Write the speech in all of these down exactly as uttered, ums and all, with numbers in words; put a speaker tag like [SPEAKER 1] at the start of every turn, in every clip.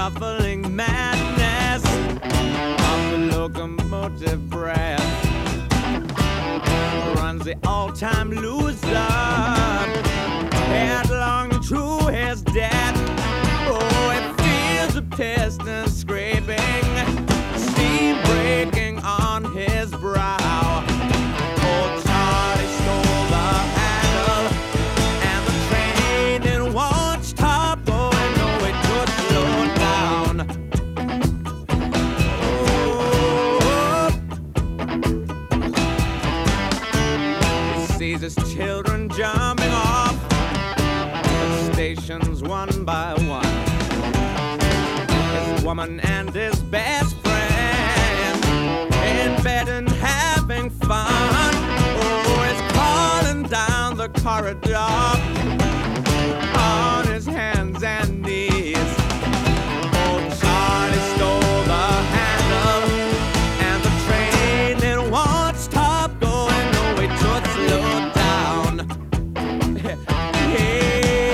[SPEAKER 1] shuffling madness of the locomotive breath runs the all-time loser headlong to his death. Oh, it feels the piston scraping, steam breaking on his brow. Old Charlie stole the handle, and the train it won't stop going. No, it could slow down. Oh, he sees his children jumping off the stations one by one. His woman and his best friend in bed and having fun. Oh, he's crawling down the corridor on his hands and knees. Oh, Charlie stole the handle, and the train it won't stop going. No, it should slow down. Yeah.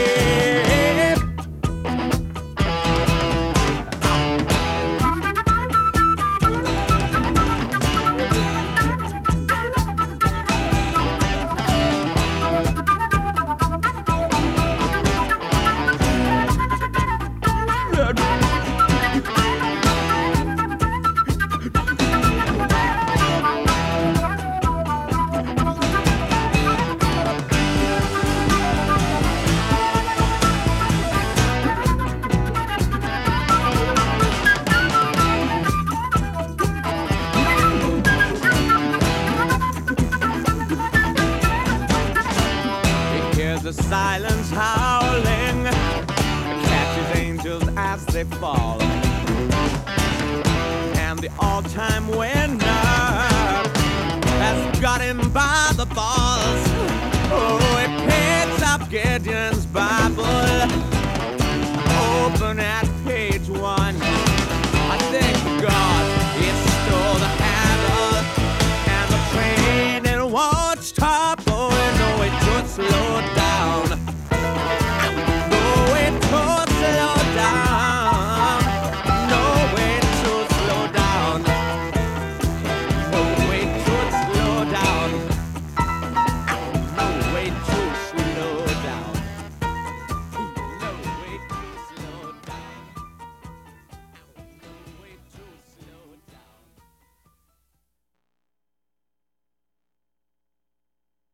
[SPEAKER 1] The silence howling catches angels as they fall, and the all-time winner has got him by the balls. Oh, he picks up Gideon's Bible